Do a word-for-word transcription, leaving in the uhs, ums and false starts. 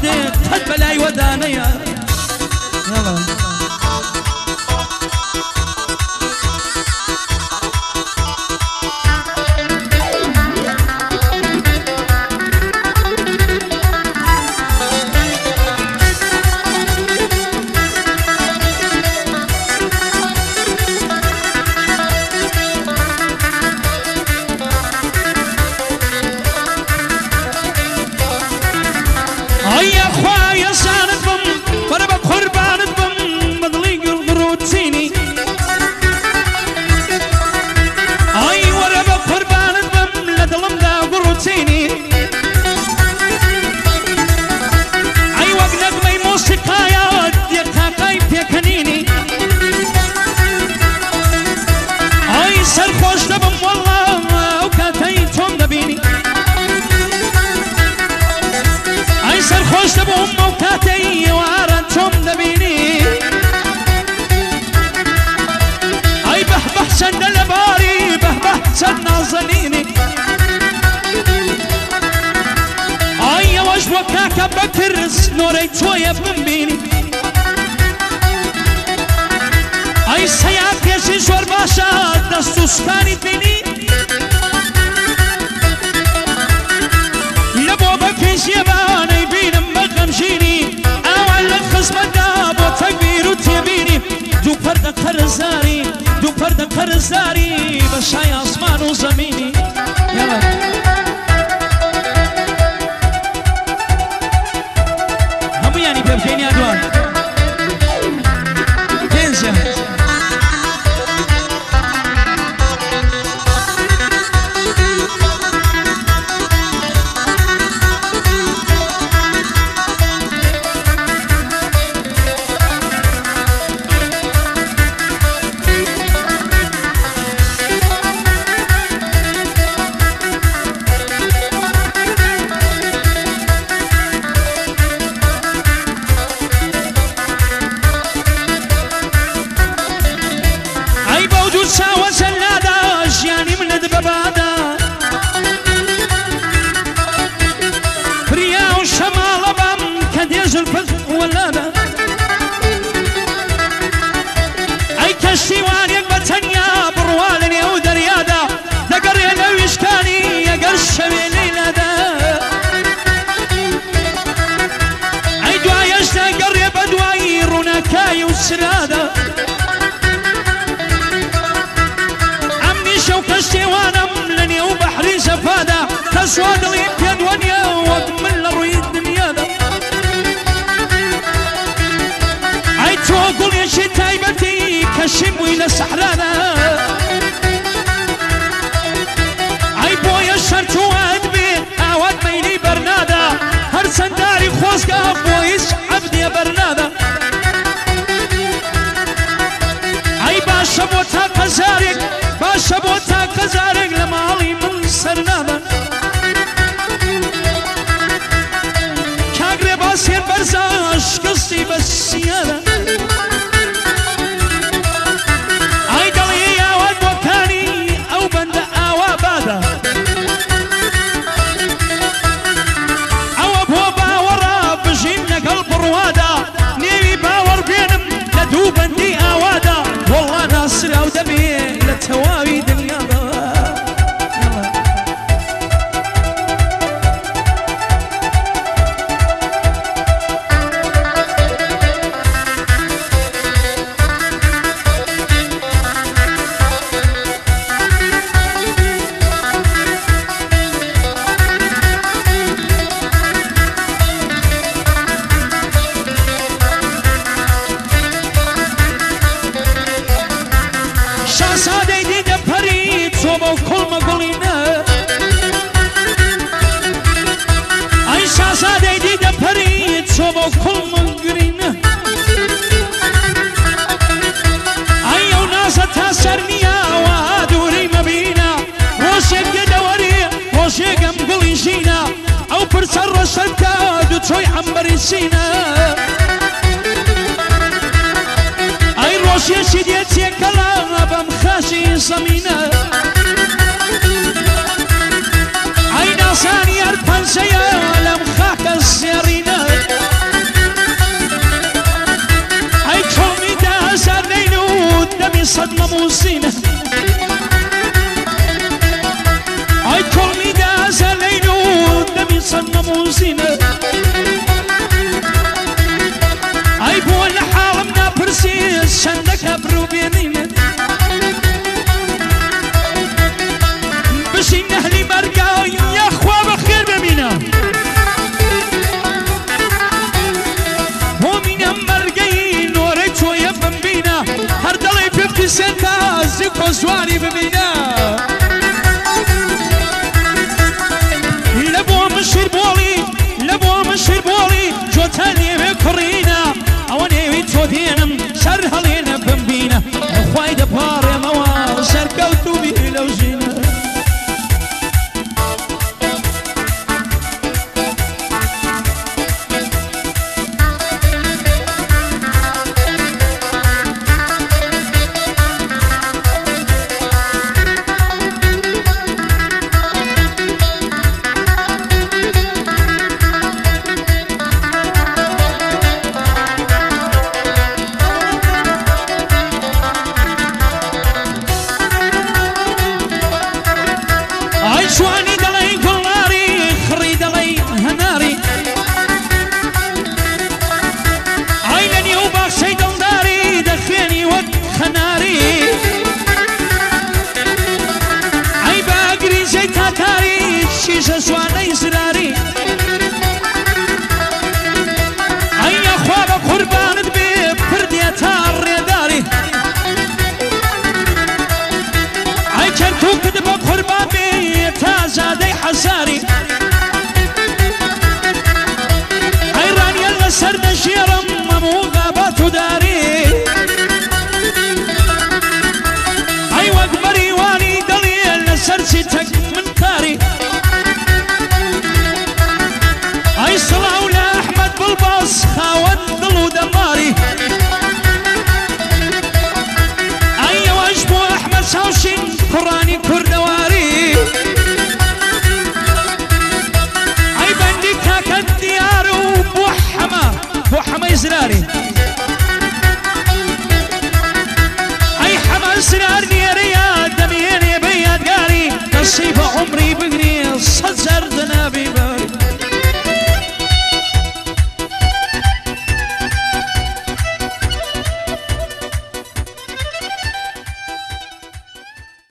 محەممەدێ قەت بەلای وەدانەیە بكرس نوري تويا بمبيني اي سياق يشي شور باشا دستو سكاني بيني لبو بكيش يباني بينم بغمشيني اول الخصم الداب وتكبير وتيبيني دو فرد خرزاري دو فرد خرزاري بشاي اسمان وزميني يلا بيبجيني أدوان تنزل سرادة عمي شوكشتي وانا ملني وبحري زفادة كسواد لي في دنيا واكمل روي الدنيا ده عيد توقل يا شي تايبتي كشم ويلا سحرانا عيب بويا الشرط واد بي اواد ميلي برنادا هر سنداري خوزقا بويس عبدي برنادا باشا بوتا قزارك باشا بوتا قزارك لمالي من سرنادا كاقري باسير برزاش قصتي بالسيادة اي دلي يا واد وكاني او بند اوا بادا او ابو باورا بجينا قلب روادا نيوي باور بينم لدو بندي اوادا والله ناصر او دمي للتواوي دنيا سر سكاد وتوي عمري سينا اي روش يا سيدي تيكلا بمخاشي زمينا اي ناساني الفنسيا لم خاك السيرينا جوانی ببینە